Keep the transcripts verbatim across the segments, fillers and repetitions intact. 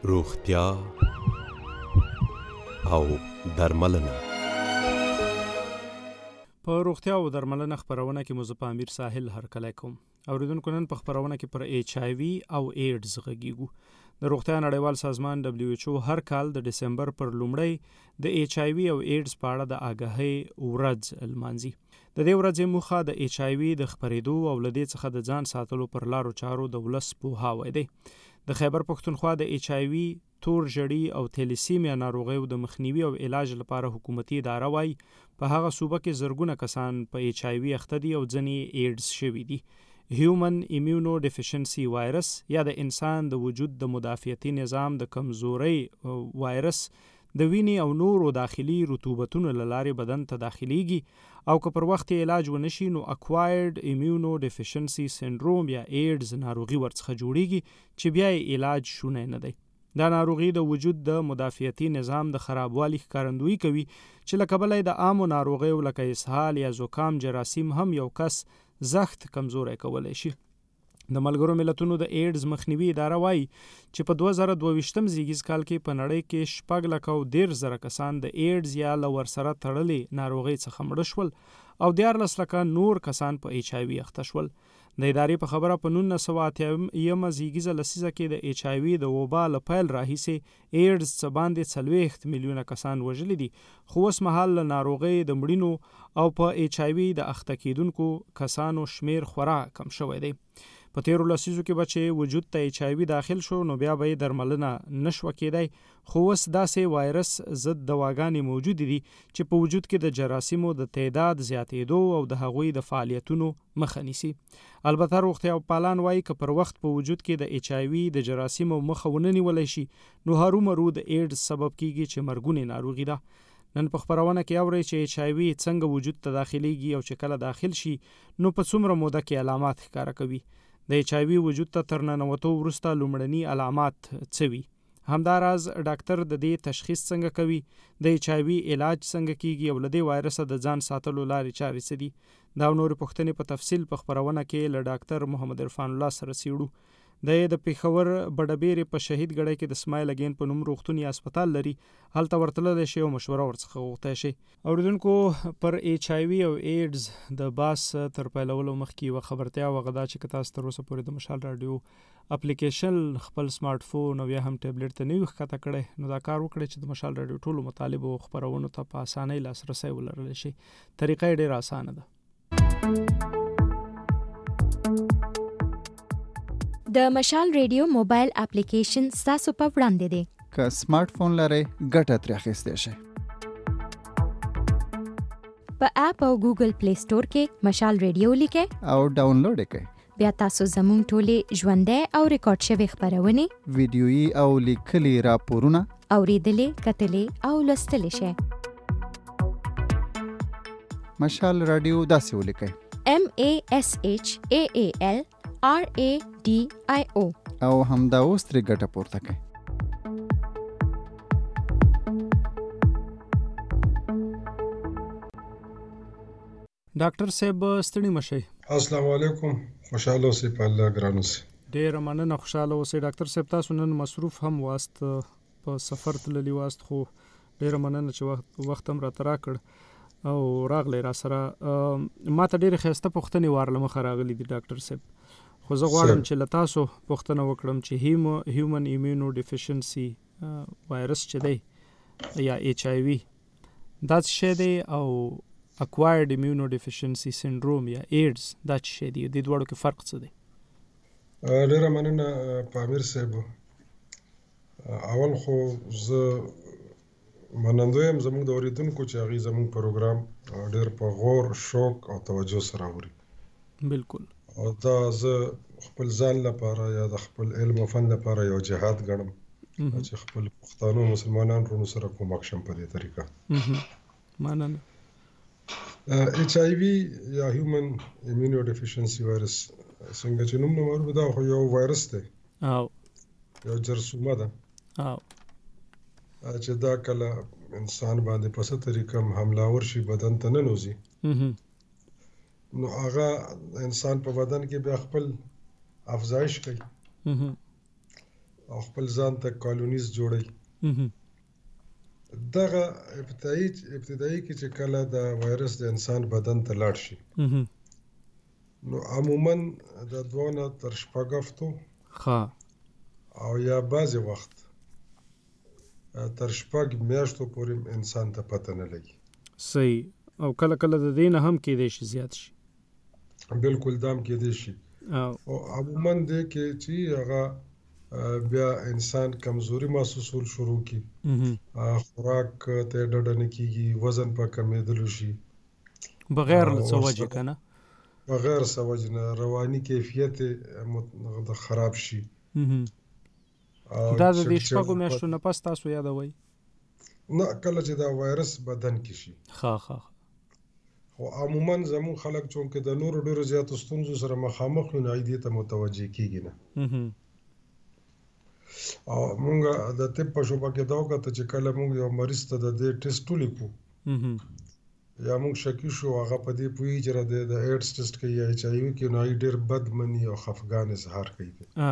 روغتیا او درملنه. په روغتیا او درملنه خبرونه کې مو زه په امیر ساحل هرکلی کوم. اوریدونکو نن په خبرونه کې پر ایچ آی وي او ایډز غږیږو. د روغتیا نړیوال سازمان دبلیو ایچ او هر کال د ډسمبر پر لومړۍ د ایچ آی وي او ایډز په اړه د آګاهۍ ورځ لمانځي. د دې ورځې موخه د ایچ آی وي د خپرېدو او له دې څخه د ځان ساتلو پر لارو چارو د ولس پوهاوی دی. د خیبر پښتونخوا د ایچ آی وي، تور ژړي او تیلیسیمیا ناروغیو د مخنیوي او علاج لپاره حکومتي اداره وایي په هغه صوبه کې زرګونه کسان په ایچ آی وي اخته دي او ځینې ایډز شوي دي. هیومن ایمیونو ډیفیشنسي وایرس یا د انسان د وجود د مدافعتي نظام د کمزوري وایرس د وینې او نورو داخلي رطوبتونو له لارې بدن ته داخليږي او که پر وخت علاج ونشي نو اکوایرډ ایمیونو ډیفیشنسي سنډروم یا ایډز ناروغي ورڅخه جوړیږي چې بیا یې علاج شونی نه دی. دا ناروغي د وجود د مدافعتي نظام د خرابوالي ښکارندویي کوي چې له کبله د عامو ناروغیو لکه اسهال یا زکام جراثیم هم یو کس زخت کمزوری کولی شي. د ملګرو ملتونو د ایډز مخنیوي اداره وایي چې په دوه زره دوه ویشتم زیږیز کال کې په نړۍ کې شپږ لکه او دېرش زره کسان د ایډز یا له ورسره تړلې ناروغۍ څخه مړه شول او دیارلس لکه نور کسان په ایچ آی وي اخته شول. د ادارې په خبره په نولس سوه اتیایمه زیږیزه لسیزه کې د ایچ آی وي د وبا له پیل راهیسې ایډز څه باندې څلوېښت میلیونه کسان وژلي دي، خو اوس مهال له ناروغۍ د مړینو او په ایچ آی وي د اخته کیدونکو کسانو شمیر خورا کم شوی دی. په تیرو لسیزو کې به چې وجود ته ایچ آی وي داخل شو نو بیا به یې درملنه نشوه کیدی، خو اوس داسې وایرس ضد دواګانې موجودې دي چې په وجود کې د جراثیمو د تعداد زیاتېدو او د هغوی د فعالیتونو مخه نیسي. البته روغتیا پالان وایي که پر وخت په وجود کې د ایچ آی وي د جراثیمو مخه ونه نیولی شي نو هرومرو د ایډز سبب کیږي چې مرګونې ناروغي ده. نن په خبرونه کې اورئ چې ایچ آی وي څنګه وجود ته داخليږي او چې کله داخل شي نو په څومره موده کې علامات ښکاره کوي. د ایچ آی وي وجود ته تر ننوتو وروسته لومړني علامات څه وي؟ همداراز ډاکټر د دې تشخیص څنګه کوي؟ د ایچ آی وي علاج څنګه کیږي او له دې وایرسه د ځان ساتلو لارې چارې څه دي؟ دا او نورې پوښتنې په تفصیل په خبرونه کې له ډاکټر محمد عرفان الله سره څیړو. د د پیښور بډبیرې په شهید ګړی کې د اسماعیل اګین په نوم روغتون یا هسپتال لري، هلته ورتللی شي او مشوره ورڅخه غوښتی شي. اوریدونکو پر ایچ آی وي او ایډز د باس تر پیلولو مخکې یوه خبرتیا وغه دا چې که تاسو تر اوسه پورې د مشال راډیو اپلیکیشن خپل سمارټ فون او یا هم ټابلیټ ته نه وي ښکته کړی نو دا کار وکړئ چې د مشال راډیو ټولو مطالبو او خپرونو ته په اسانۍ لاسرسی ولرلی شي. طریقه یې ډېره اسانه ده. د مشال ریډیو موبایل اپلیکیشن ستاسو په وړاندې دی. که سمارټ فون لرئ ګټه ترې اخیستی شئ. په اپ او ګوګل پلی سټور کې مشال ریډیو لیکئ او ډاونلوډ یې کړئ. بیا تاسو زموږ ټولې ژوندۍ او ریکارډ شوې خپرونې، ویډیویي او لیکلي راپورونه اوریدلې، کتلې او لوستلی شئ. مشال راډیو داسې ولیکئ: ایم ای اس ایچ ای ای ایل آر ای ډي آی او او همدا اوس ترې ګټه پورته کړئ. ډاکټر صاحب ستړي مشئ. السلام علیکم. خوشاله اوسئ په الله ګران اوسئ. ډېره مننه، خوشاله اوسئ. ډاکټر صاحب تاسو نن مصروف هم واست، په سفر تللي واست، خو ډېره مننه چې وخت وخت هم راته راکړ او راغلی را سره. ما ته ډېرې ښایسته پوښتنې وار له مخه راغلي دي ډاکټر صاحب، خو زه غواړم چې له تاسو پوښتنه وکړم چې هیومن ایمیونو ډیفیشنسي وایرس چې دی یا ایچ آی وي دا څه شی دی او اکوایرډ ایمیونو ډیفیشنسي سنډروم یا ایډز دا څه شی دی؟ د دې دواړو کې فرق څه دی؟ ډېره مننه پامیر صاحب. اول خو زه منندوی یم زموږ د اورېدونکو چې هغوی زموږ پروګرام ډېر په غور، شوق او توجه سره اوري. بالکل. او دا زه خپل ځان لپاره یا د خپل علم او فن لپاره یو جهاد ګڼم چې خپل پښتانو مسلمانان ورونو سره کومک شم په دې طریقه. مننه. ایچ آی وي یا هیومن ایمیونو ډیفیشنسي وایرس څنګه چې نوم نه معلومه دا خو یو وایرس دی او یو جرثومه ده او چې دا کله انسان باندې په څه طریقه حملاور شي بدن ته ننوځي نو هغه انسان په بدن کې بیا خپل افزایش کوي او خپل ځان ته کالونیز جوړي. دغه ابتدایي ابتدایي کې چې کله د وایرس د انسان بدن ته لاړ شي نو عموما د دوه نه تر شپږ هفتو ښه او یا بعضې وخت تر شپږ میاشتو پورې انسان ته پته نه لګي. صحیح. او کله کله د دې نه هم کېدای شي زیات شي. بالکل دام کېدای شي. او عموما دی کې چې هغه بیا انسان کمزوري محسوسول شروع کی، خوراک ته ډډه نه کیږي، وزن په کمېدلو شي بغیر له څه وجې که نه، بغیر څه وجې نه رواني کیفیت د خراب شي. دا د دې شپږو میاشتو نه پس تاسو یادوئ؟ نه، کله چې دا وایرس بدن کې شي. ښه ښه. خو عموما زمون خلک چونکې د نورو ډېرو زیاتو ستونزو سره مخامخ وي نو دې ته متوجه کیږي نه. او مونږ د طب په شعبه کې دا وکړه چې کله مونږ یو مریض ته د دې ټیسټ ولیکو یا مونږ شکی شو هغه په دې پوهېږي چې د ایډز ټیسټ کوي یا ایچ آی وي کوي نو هغې ډېر بد مني او خفګان اظهار کوي.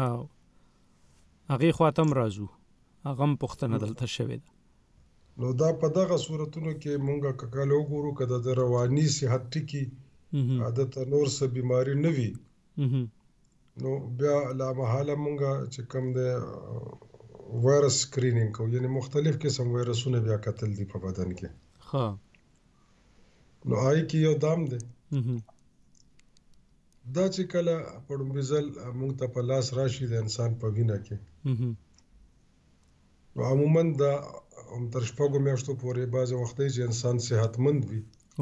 هغې خوا ته هم راځو، هغه هم پوښتنه دلته شوې ده. نو دا په دغه صورتونو کې مونږ که کله وګورو که د رواني صحت ټکي عادت نور څه بیماري نه وي نو بیا لامحاله مونږ چې کوم د وایرس سکرینینګ کوو، یعنی مختلف قسم وایرسونه بیا کتل دي په بدن کې. ښه. نو هغې کې یو دام دی دا چې کله په لومړي ځل مونږ ته په لاس راشي د انسان په وینه کې نو عموما دا هم تر شپږو میاشتو پورې بعضې وختۍ چې انسان صحتمند وي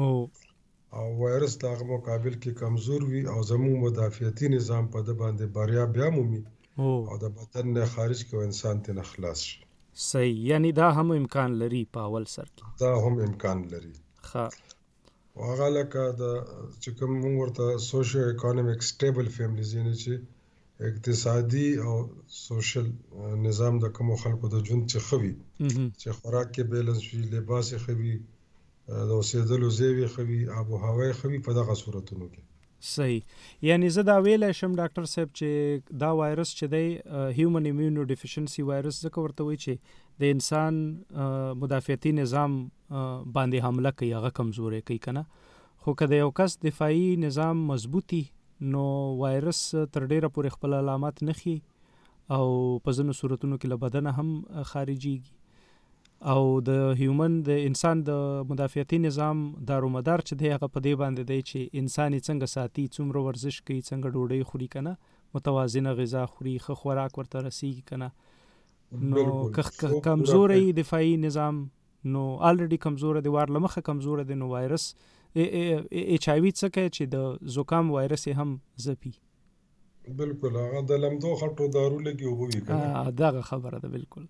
او وایرس د هغه مقابل کې کمزور وي او زموږ مدافعتي نظام په ده باندې بریا بیا مومي او د بدن نه خارج کې انسان ترې نه خلاص شي. صحیح. یعنی دا هم امکان لري په اول سر کې؟ دا هم امکان لري. ښه. او هغه لکه د چې کوم موږ ورته سوشو اکانومیک سټیبل فیملیز یعنې چې اقتصادي او سوشل نظام د کومو خلکو د ژوند چې ښه وي، چې خوراک کې بیلنس وي، لباس یې ښه وي، د اوسېدلو ځای یې ښه وي، آب و هوا یې ښه وي، په دغه صورتونو کې. صحیح. یعنی زه دا ویلی شم ډاکټر صاحب چې دا وایرس چې دی هیومن ایمیونو ډیفیشنسي وایرس ځکه ورته وایي چې د انسان مدافعتي نظام باندې حمله کوي، هغه کمزوری کوي که نه. خو که د یو کس دفاعي نظام مضبوطي نو وایرس تر ډیره پورې خپل علامات نه ښیي او په ځینو صورتونو کې له بدنه هم خارجیږي او د هیومن د انسان د مدافعتي نظام دارومدار چې دی هغه په دې باندې دی چې انسان یې څنګه ساتي، څومره ورزش کوي، څنګه ډوډۍ خوري که نه، متوازنه غذا خوري، ښه خوراک ورته رسیږي که نه. نو که کمزوری دفاعي نظام نو آلریډي کمزوره دی، وار له مخه کمزوره دی، نو وایرس ایچ آی وي څه کوي چې د زکام وایرس یې هم ځپي. بالکل. هغه د لمدو خټو دارو لګي اوبه وي که نه. دغه خبره ده. بالکل.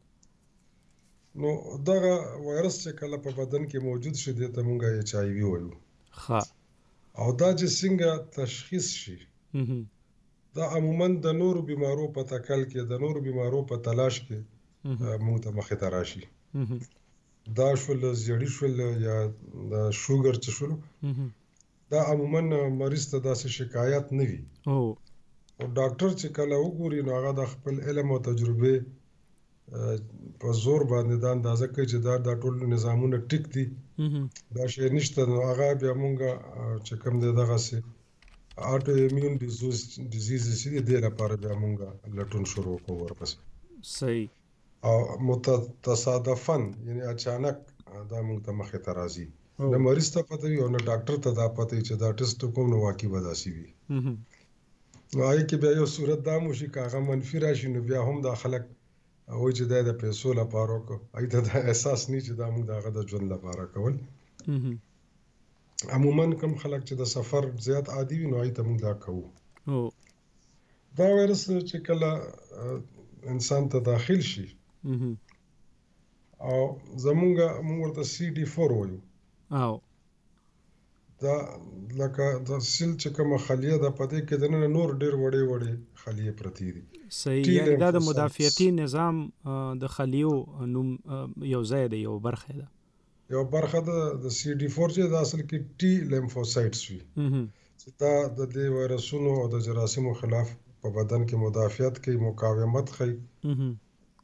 نو دغه وایرس چې کله په بدن کې موجود شي دې ته مونږ ایچ آی وي وایو. ښه. او دا چې څنګه تشخیص شي دا عموما د نورو بیمارو په تکل کې، د نورو بیمارو په تلاش کې مونږ ته مخې ته راشي. دا شول زیړي شول یا د شوګر چې شول دا عموما مریض ته داسې شکایت نه وي. او ډاکټر چې کله وګوري نو هغه د خپل علم او تجربې په زور باندې دا اندازه کوي چې دا د ټول نظامونه ټیک دي، دا شی نشته، نو هغه بیا مونږ چې کوم دی دغسې آټو ایمیون ډیزیز چې دي دې لپاره بیا مونږ لټون شروع کوو ورپسې. صحیح. او متصادفاً یعنی اچانک دا مونږ ته مخې ته راځي، نه مریض ته پته وي او نه ډاکټر ته دا پته وي چې دا ټیسټ کوم نو واقعي به داسې وي. نو هغې کې بیا یو صورت دا هم وشي که هغه منفي راشي نو بیا هم دا خلک وایي چې دا د پیسو لپاره وکړو، هغې ته دا احساس نه چې دا مونږ د هغه د ژوند لپاره کول. عموما کوم خلک چې د سفر زیات عادي وي نو هغې ته مونږ دا کوو. دا وایرس چې کله انسان ته داخل شي او زمونږ مونږ ورته سی ډي فور وایو، او دا لکه د سیل چې کومه خلیه ده په دې کې دننه نور ډېر وړې وړې خلیې پرتې دي. صحیح. یعنې دا د مدافعتي نظام د خلیو نوم یو ځای دی، یو برخه ده، یو برخه ده د سی ډي فور چې دا اصل کې ټي لیمفوسایټس وي چې دا د دې وایرسونو او د جراثیمو خلاف په بدن کې مدافعت کوي، مقاومت ښیي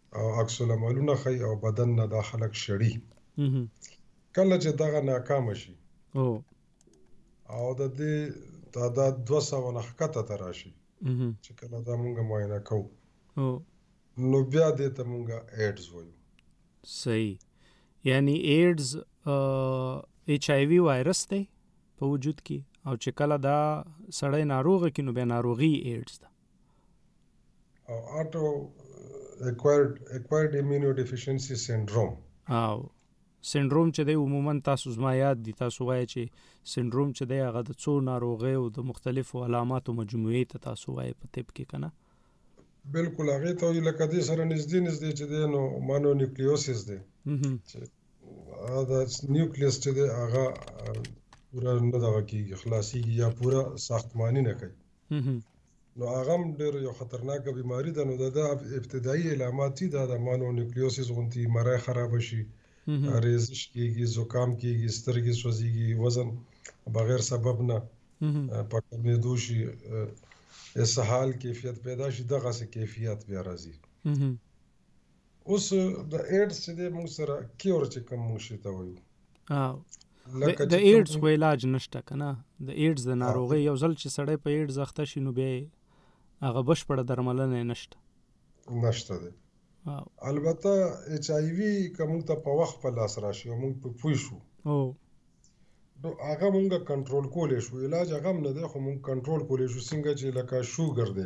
او عکس العملونه ښیي او بدن نه دا خلک شړي. کله چې دغه ناکامه شي او او د دې تعداد دوه سوه نه ښکته ته راشي چې کله دا مونږ معاینه کوو او نو بیا دې ته مونږ ایډز وایو. صحیح. یعنی ایډز ایچ آی وی وایرس دی په وجود کې او چې کله دا سړی ناروغه کې نو بیا ناروغي ایډز ده. او اټو اکوایرډ اکوایرډ ایمیونو ډیفیشنسي سینډروم او سینډروم چې دی عموما تاسو زما یاد دي تاسو وایي چې سینډروم چې دی هغه د څو ناروغیو او د مختلفو علاماتو مجموعې ته تاسو وایي په طب کې کنه. بالکل هغې ته وایي لکه دې سره نږدې نږدې چې دی نو مانو نیوکلیوسس دی چې هغه د نیوکلیس چې دی هغه پوره نه دغه کېږي خلاصېږي یا پوره ساختماني نه کوي نو هغه هم ډېر یو خطرناکه بیماري ده. نو د ده ابتدایي علامات دي دا د مانو نیوکلیوسس غوندې مرۍ خرابه شي ریزش کېږي زکام کېږي سترګې سوځېږي وزن بغیر سبب نه په کمېدو شي اسهال کیفیت پیدا شي دغسې کیفیت بیا راځي. اوس د ایډز چې دی موږ سره کیور چې کوم موږ شي ته وایو د ایډز خو علاج نشته که نه. د ایډز د ناروغۍ یو ځل چې سړی په ایډز اخته شي نو بیا هغه بشپړه درملنه نشته نشته دی. البته ایچ آی وی که موږ ته په وخت په لاس راشي او موږ په پوه شو نو هغه موږ کنټرول کولی شو. علاج هغه هم نه دی خو موږ کنټرول کولی شو څنګه چې لکه شوګر دی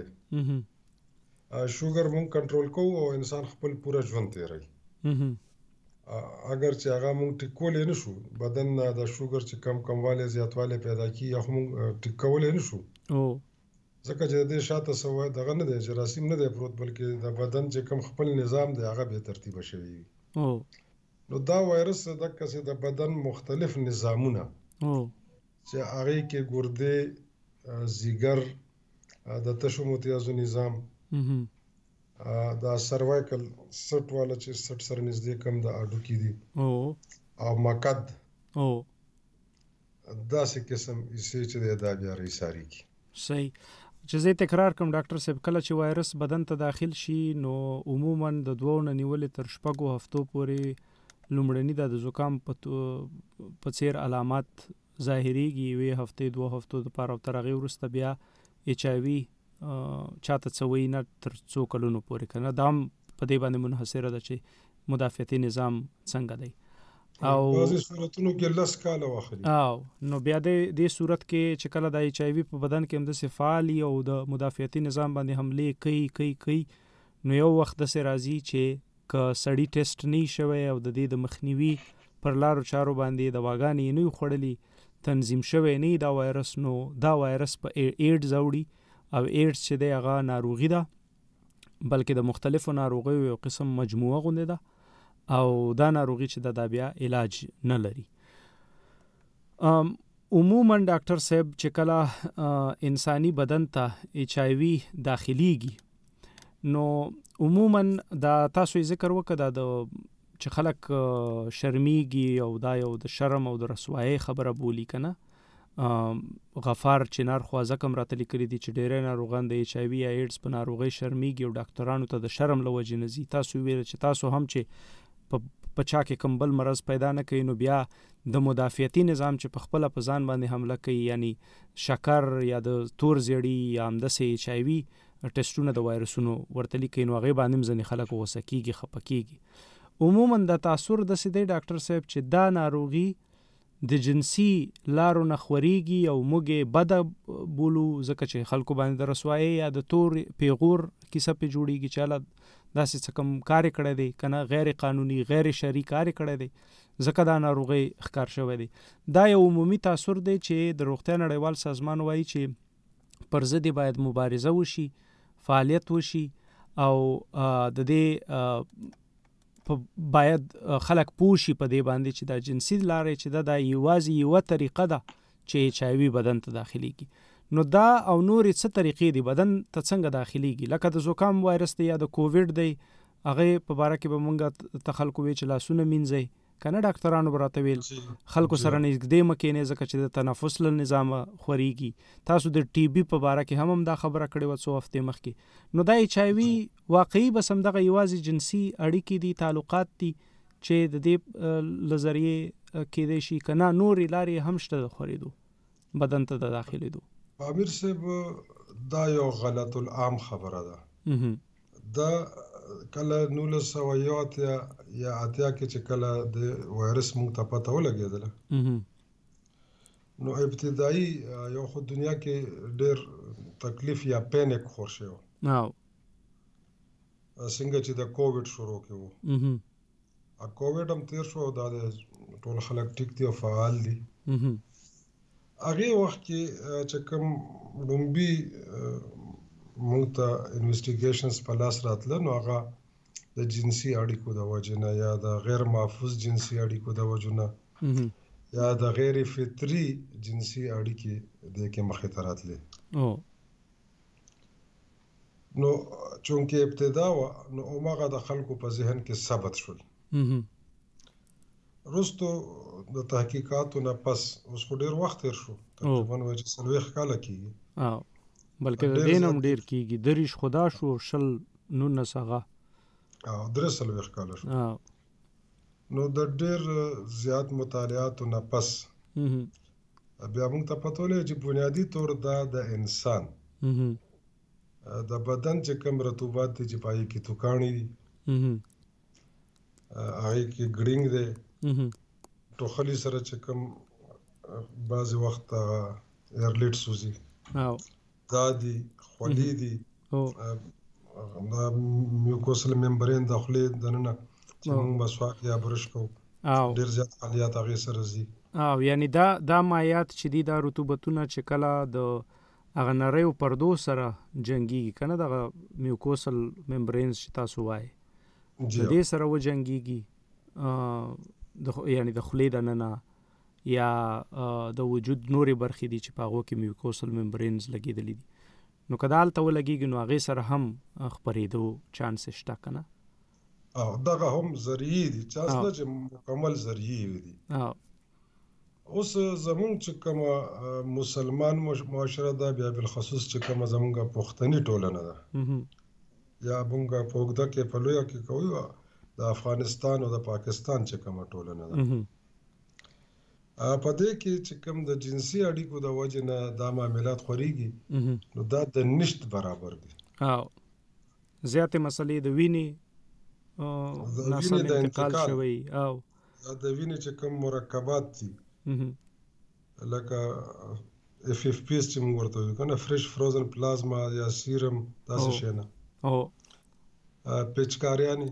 شوګر موږ کنټرول کوو او انسان خپل پوره ژوند تیروي. اگر چې هغه موږ ټیک کولی نه شو بدن نه د شوګر چې کم کموالی زیاتوالی پیدا کېږي هغه موږ ټیک کولی نه شو ځکه چې د دې شاته څه وایي دغه نه دی جراثیم نه دی پروت بلکې د بدن چې کم خپل نظام دی هغه بې ترتیبه شوي وي. نو دا وایرس دقسې د بدن مختلف نظامونه چې هغې کې ګردې ځیګر د تشو متیازو نظام دا سروایکل سټ والا چې سټ سره نږدې کم د هډوکي دي او مقد داسې قسم حصې چې دی دا بیا رایساري کي. صحیح. چې زه تکرار کوم ډاکټر صاحب کله چې وایرس بدن ته داخل شي نو عموما د دوو نه نیولې تر شپږو هفتو پورې لومړني د زکام په څیر علامات ظاهریږي یوې هفتې دوه هفتو دپاره او تر هغې وروسته بیا ایچ آی وي چاته څه وایي نه تر څو کلونو پورې که نه دا هم په دې باندې منحصره ده چې مدافعتي نظام څنګه دی او بعضې صورتونو کې لس کاله واخلي. او نو بیا د دې صورت کې چې کله د ایچ آی وي په بدن کې همداسې فعال او د مدافعتي نظام باندې حملې کوي کوي کوي نو یو وخت داسې راځي چې که سړي ټیسټ نه وي شوی او د دې د مخنیوي پر لارو چارو باندې دواګانې یې نه وي خوړلي تنظیم شوی نه دا وایرس نو دا وایرس په ایډز اوړي او ایډز چې دی هغه ناروغي ده بلکې د مختلفو ناروغیو یو قسم مجموعه غوندې ده او دا ناروغي چې دا بیا علاج نه لري. عموما ډاکټر صاحب چې کله انساني بدن ته ایچ آی وي داخليږي نو عموما دا تاسو یې ذکر وکړه دا د چې خلک شرمیږي او دا یو د شرم او د رسوایۍ خبره بولي که نه. غفار چنار خوازه کم راته لیکلي دي چې ډېری ناروغان د ایچ آی وي یا ایډز په ناروغۍ شرمیږي او ډاکټرانو ته د شرم له وجې نه ځي. تاسو ویل چې تاسو هم چې په چا کې کم بل مرض پیدا نه کوي نو بیا د مدافعتي نظام چې په خپله په ځان باندې حمله کوي یعنی شکر یا د تور زیړي یا همداسې ایچ آی وي ټسټونه د وایرسونو ورته لیکي نو هغې باندې هم ځینې خلک غوسه کېږي خفه کېږي. عموما د تاثر داسې دی ډاکټر صاحب چې دا ناروغي د جنسي لارو نه خورېږي او موږ یې بده بولو ځکه چې خلکو باندې د رسوایۍ یا د تور پیغور کیسه پې جوړېږي چې هله داسې څه کم کار یې کړی دی که نه غیر قانوني غیر شرعي کار یې کړی دی ځکه دا ناروغۍ ښکار شوی دی. دا یو عمومي تاثر دی چې د روغتیا نړیوال سازمان وایي چې پر ضد یې باید مبارزه وشي فعالیت وشي او د دې باید خلک پوه شي په دې باندې چې دا جنسي لارې چې دا د یوازې یوه طریقه ده چې ایچ آی وي بدن ته داخليږي. نو دا او نورې څه طریقې دي بدن ته څنګه داخليږي لکه د زکام وایرس دی یا د کووډ دی هغې په باره کې به مونږ ته خلکو وایي چې لاسونه مینځئ کنه ډاکټرانو براته ویل خلکو سره نږدې مکې نه ځکه چې د تنفس له نظام خوريږي تاسو د ټي بي په باره کې هم هم دا خبره کړې و څو هفته مخکې نو دا ایچ آی وی واقعي بس هم دغه یوازې جنسي اړیکې دي تعلقات دي چې د دې لزریه کې د شي کنه نور لارې هم شته د خوريدو بدن ته د داخلي دو امیر صاحب دا یو غلط العام خبره ده دا کله نولس سوه یو اتیا یا اتیا کې چې کله د وایرس موږ ته پته ولګېدله نو ابتدایي یو خو دنیا کې ډېر تکلیف یا پینک خور شوی و څنګه چې د کووډ شروع کې و کووډ هم تیر شو دا د ټول خلک ټیک دي او فعال دي هغې وخت کې چې کوم لومبي موږ ته انویسټیګیشنز په لاس راتله نو هغه د جنسي اړیکو د وجې نه یا د غیر محفوظ جنسي اړیکو د وجې نه یا د غیر فطري جنسي اړیکې د کې مخې ته راتلې نو چونکې ابتدا وه نو هماغه د خلکو په ذهن کې ثبت شول وروستو د تحقیقاتو نه پس اوس خو ډېر وخت تېر شو تقریبا وایي چې څلوېښت کاله کېږي بلکې د دې نه هم ډېر کېږي دېرش خدا شو شل نولس هغه درې څلوېښت کاله شو نو د ډېر زیات مطالعاتو نه پس بیا موږ ته پته ولګېده چې بنیادي طور دا د انسان د بدن چې کوم رطوبات دي چې په هغې کې توکاڼې دي هغې کې ګړینګ دی ټوخلي سره چې کوم بعضې وخت هغه ایرلیټ سوځي دا دي خولې دي دا میوکوسل ممبرین د خولې دننه چې موږ مسواک یا برش کوو ډېر زیات فعالیت هغې سره ځي او یعنی دا دا مایات چې دي دا رطوبتونه چې کله د هغه نریو پردو سره جنګیږي که نه دغه میوکوسل ممبرینز چې تاسو وایي د دې سره وجنګیږي یعنی د خولې دننه یا د وجود نورې برخې دي چې په هغو کې میوکوسل ممبرینز لګېدلي دي نو که دا هلته ولګېږي نو هغې سره هم خپرېدو چانس شته که نه او دغه هم ذریعې دي چانس نه چې مکمل ذریعې دي اوس زمونږ چې کومه مسلمان معاشره ده بیا بالخصوص چې کومه زمونږ پښتني ټولنه ده یا مونږ په اوږده کې په لویه کې کوو د افغانستان او د پاکستان چې کومه ټولنه ده په دې کې چې کوم د جنسي اړیکو د وجې نه دا معاملات خورېږي نو دا د نشت برابر دي او زیاتې مسلې د وینې ناسم انتقال شوی او د وینې چې کوم مرکبات دي لکه اف اف پی اس چې موږ ورته وایو که نه فرش فروزن پلازما یا سیرم داسې شی نه پیچکاریانې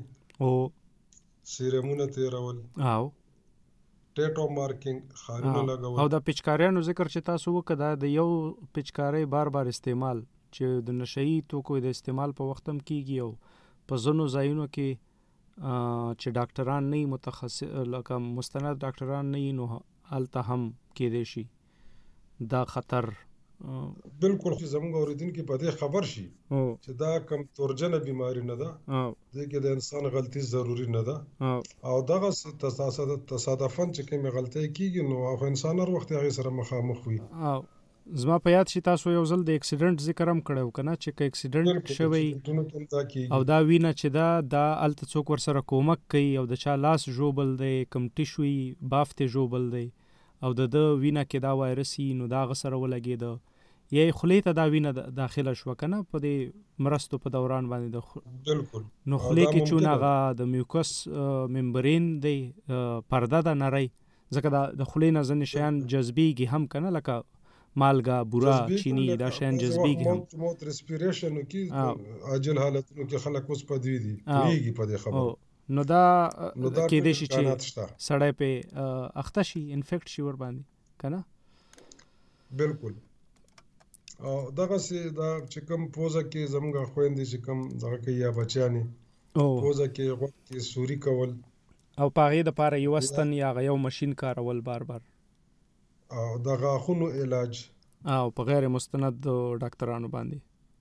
سیرمونه تېرول او ټیټو مارکینګ خارونه لګول او د پیچکاریانو ذکر چې تاسو وکړه دا د یو پیچکارۍ بار بار استعمال چې د نشهیي توکو د استعمال په وخت هم کېږي او په ځینو ځایونو کې چې ډاکټران نه وي متخصص لکه مستند ډاکټران نه وي نو هلته هم کېدی شي دا خطر بالکل زموږ اوریدونکي په دې خبر شي چې دا کم تورجنه بیماری نه ده دې کې د انسان غلطي ضروري نه ده او دغه تصادفاً چې کومې غلطۍ کېږي نو هغه انسان هر وخت هغې سره مخامخ وي زما په یاد شي تاسو یو ځل د اکسیډنټ ذکر هم کړی و که نه چې که اکسیډنټ شوی او دا وینه چې ده دا هلته څوک ورسره کومک کوي او د چا لاس ژوبل دی کم ټیشو وي بافت یې ژوبل دی او د ده وینه کې دا وایرس وي نو د هغه سره ولګېده یا یې خولې ته دا وینه داخله شوه که نه په دې مرستو په دوران باندې بالکل نو خولې کې چون هغه د میوکس ممبرین دی پرده ده نری ځکه د خولې نه ځینې شیان جذبېږي هم که نه لکه مالګه بوره چینی دا شیان جذبېږي هم موت ریسپیریشن کې عاجل حالتونو کې خلک اوس په دوی دي پوهېږي په دې خبرو نو دا کېدای شي چې سړی پې اخته شي انفیکټ شي ورباندې که نه بالکل او دغسې دا چې کوم پوزه کې زموږ خویندې چې کوم دغه کوي یا بچیانې پوزه کې غوږ کې سوري کول او په هغې دپاره یو ستن یا هغه یو مشین کارول بار بار او د غاښونو علاج او په غیر مستند ډاکټرانو باندې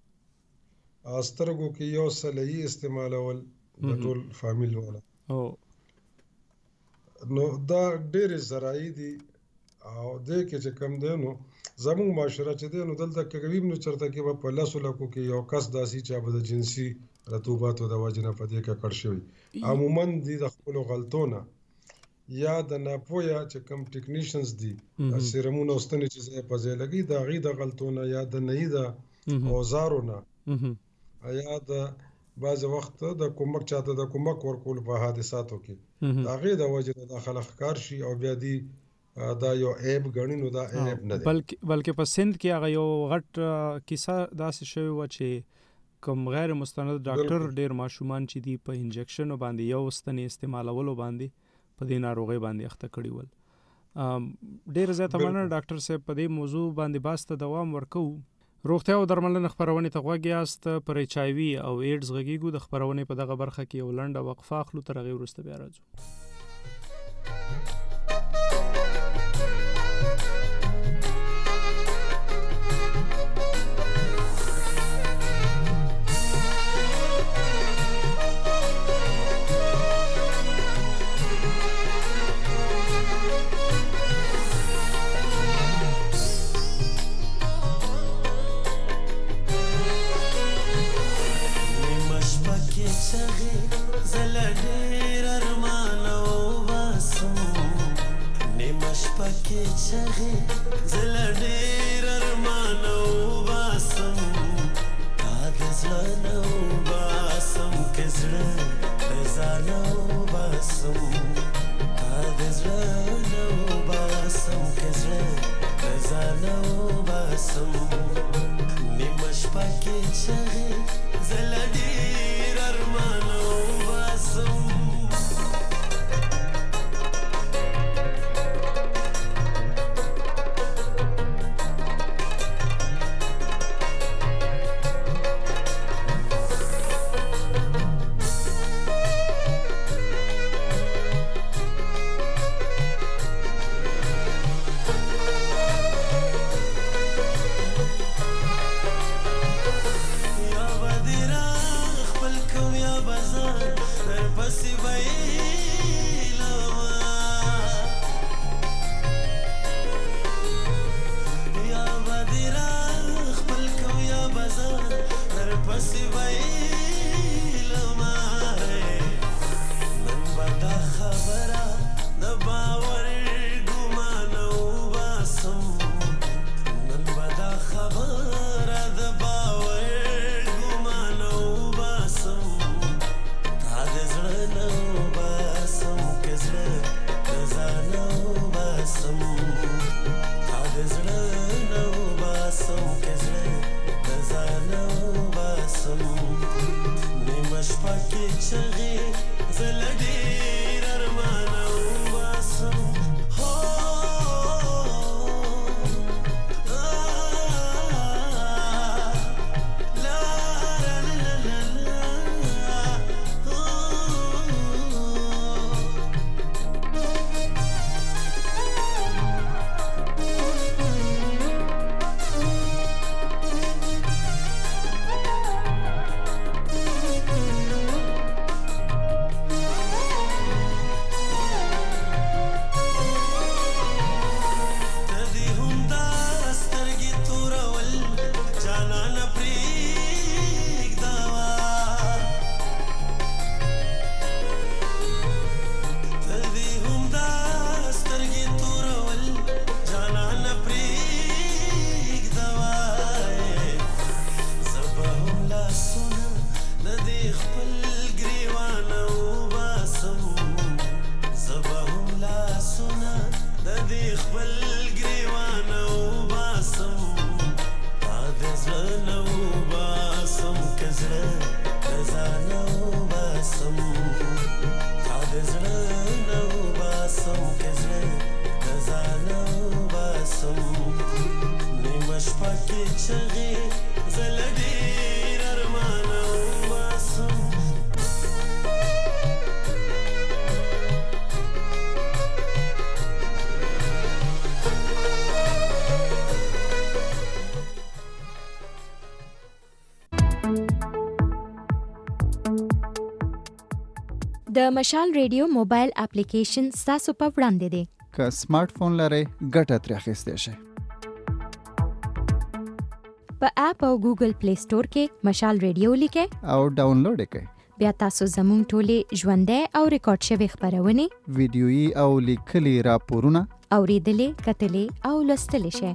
سترګو کې یو سلیي استعمالول د ټول فامیل والا او نو دا ډېرې ذرایع دي او دې کې چې کم دی نو زموږ معاشره چې دی نو دلته کې کوي نو چرته کې به په لسو لکو کې یو کس داسې چې به د جنسي رطوباتو د وجې نه په دې کې کړ شوی عموما دي د خپلو غلطو نه یا د ناپوهه چې کم ټیکنیشنز دي سیرمونه اوستنې چې ځای په ځای لګي د هغې د غلطو نه یا د نهي د اوزارو نه یا د بعضې وخت د کومک چاته د کومک ورکولو په حادثاتو کې د هغې د وجې نه دا خلک ښکار شي او بیا دي دا یو عیب ګڼي نو دا عیب نه دی بلکې په سند کې هغه یو غټ کیسه داسې شوې وه چې کوم غیر مستند ډاکټر ډېر ماشومان چې دي په انجکشنو باندې یو ستنې استعمالولو باندې په دې ناروغۍ باندې اخته کړي ول. ډېر زیاته مننه ډاکټر صاحب، په دې موضوع باندې بحث ته دوام ورکوو. روغتیا او درملنه خپرونې ته غوږ یاست. پر ایچ آی وي او ایډز غږیږو. د خپرونې په دغه برخه کې یو لنډه وقفه اخلو، تر هغې وروسته بیا راځو. د مشال ریډیو موبایل اپلیکیشن ستاسو په وړاندې دی. که سمارټ فون لرئ ګټه ترې اخیستی شئ. په اپ او ګوګل پلی سٹور کې مشال ریډیو لیکئ او ډاونلوډ یې کړئ. بیا تاسو زموږ ټولې ژوندۍ او ریکارډ شوې خپرونې ویډیويي او لیکلي راپورونه اورېدلې، کتلې او لوستلی شئ.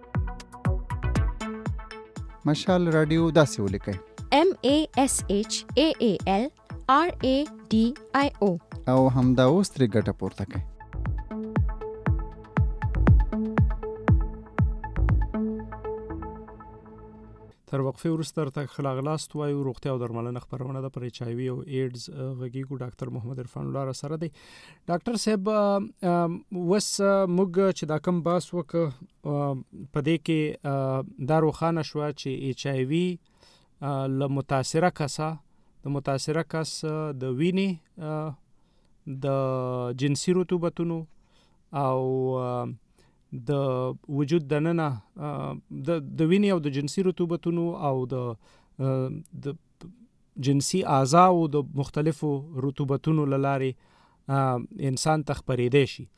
مشال رادیو داسې ولیکئ: M A S H A A L R A D I O او همدا اوس ترې ګټه پورته کړئ. تر وقفې وروسته درته ښه راغلاست وایو. روغتیا او درملنه خپرونه ده پر ایچ آی وي او ایډز غږیږو. ډاکټر محمد عرفان الله را سره دی. ډاکټر صاحب اوس موږ چې دا کوم بحث وکړو په دې کې دا روښانه شوه چې ایچ آی وي له متاثره کسه د متاثره کس د وینې د جنسي رطوبتونو او د وجود دننه د د وینې او د جنسي رطوبتونو او د د جنسي اعضاء او د مختلفو رطوبتونو لارې انسان ته خپرېدی شي.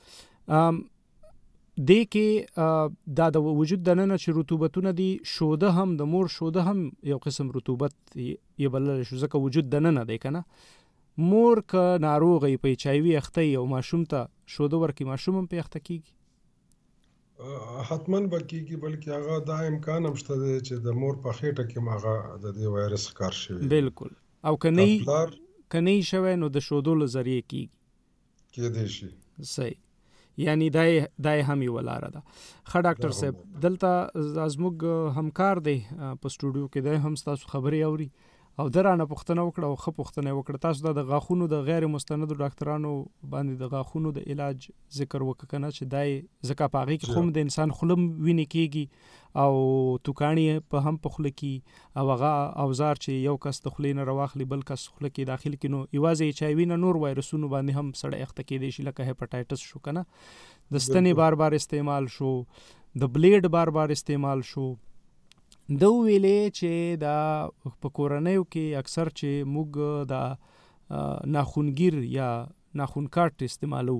دې کې دا د وجود دننه چې رطوبتونه دي، شوده هم د مور شوده هم یو قسم رطوبت یې بللی شو، ځکه وجود دننه دی که نه. مور که ناروغه په ایچ آی وي اخته او ماشوم ته شوده ورکړي، ماشوم هم پې اخته کېږي؟ حتما به کېږي، بلکې هغه دا امکان هم شته دی چې د مور په خېټه کې هم هغه د دې وایرس ښکار شوی. بالکل. او که نه که نه شوی نو د شودو له ذریعې کېږي. کېدی شي. صحیح. یعنی دای دای هم یو لاره ده. ښه ډاکټر صاحب، دلته زموږ همکار دی په سټوډیو کې، دی هم ستاسو خبرې اوري او ده رانه پوښتنه وکړه او ښه پوښتنه یې وکړه. تاسو دا د غاښونو د غیر مستندو ډاکټرانو باندې د غاښونو د علاج ذکر وکړه که نه، چې دا یې ځکه په هغې کې خو هم د انسان خوله وینې کېږي او توکاڼي په هم په خوله کې، او هغه اوزار چې یو کس د خولې نه راواخلي بل کس خوله کې داخل کړي، نو یوازې ایچ آی وي نه نور وایرسونو باندې هم سړی اخته کېدی شي، لکه هیپاټایټس شو که نه، د ستنې بار بار استعمال شو، د بلیډ بار بار استعمال شو. د ویلې چې دا په کورنیو کې اکثر چې موږ د ناخونګیر یا ناخون کاټ استعمالو،